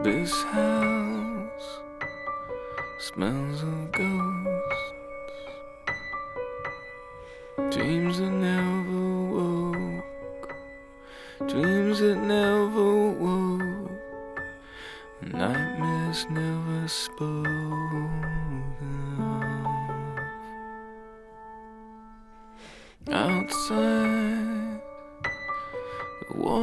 This house smells of ghosts, dreams that never woke, dreams that never woke, nightmares never spoken of. Outside, the